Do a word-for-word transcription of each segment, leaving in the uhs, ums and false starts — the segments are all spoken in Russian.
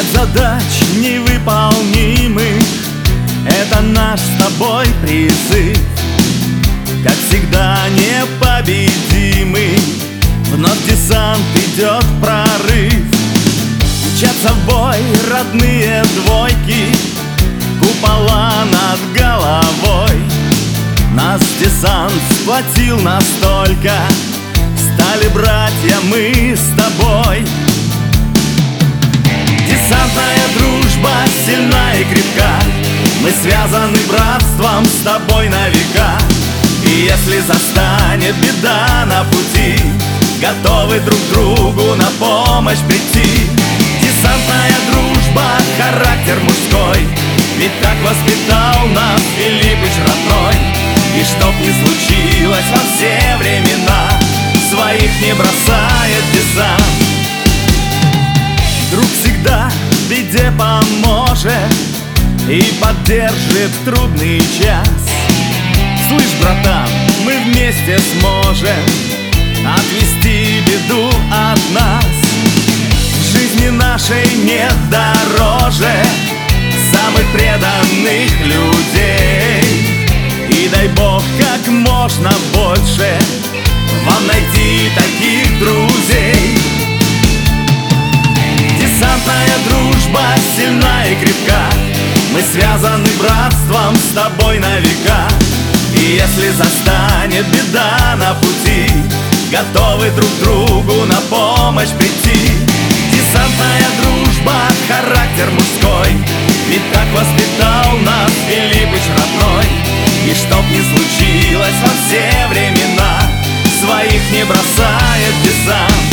задач невыполнимых — это наш с тобой призыв. Как всегда непобедимый, вновь десант идет в прорыв. Мчатся в бой родные двойки, купола над головой. Нас десант сплотил настолько, стали братья мы с тобой. Десантная дружба сильна и крепка, мы связаны братством с тобой на века. И если застанет беда на пути, готовы друг другу на помощь прийти. Десантная дружба, характер мужской, ведь так воспитал нас Филиппыч родной. И чтоб не случилось во все времена, своих не бросает десант. Друг всегда в беде поможет и поддержит в трудный час. Слышь, братан, мы вместе сможем отвести беду от нас. В жизни нашей нет дороже самых преданных людей. И дай Бог как можно больше вам найти таких друзей. Десантная дружба сильна и крепка, мы связаны братством с тобой на века. И если застанет беда на пути, готовы друг другу на помощь прийти. Десантная дружба, характер мужской, ведь так воспитал нас Филиппыч родной. И чтоб не случилось во все времена, своих не бросает десант.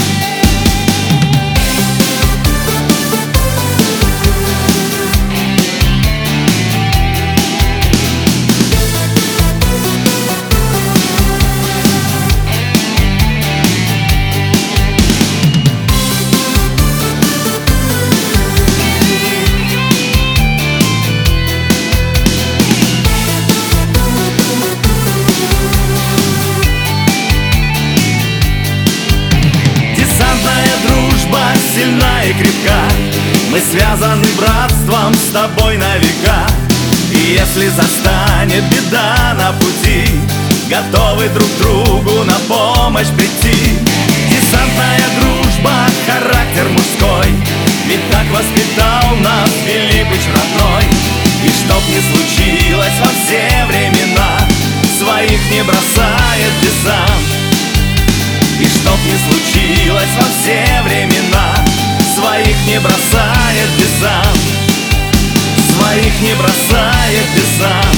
Сильна и крепка, мы связаны братством с тобой на века. И если застанет беда на пути, готовы друг другу на помощь прийти. Десантная дружба, характер мужской, ведь так воспитал нас Филиппыч родной. И чтоб не случилось во все времена, своих не бросает десант. И чтоб не случилось во все времена, своих не бросает десант. Своих не бросает десант.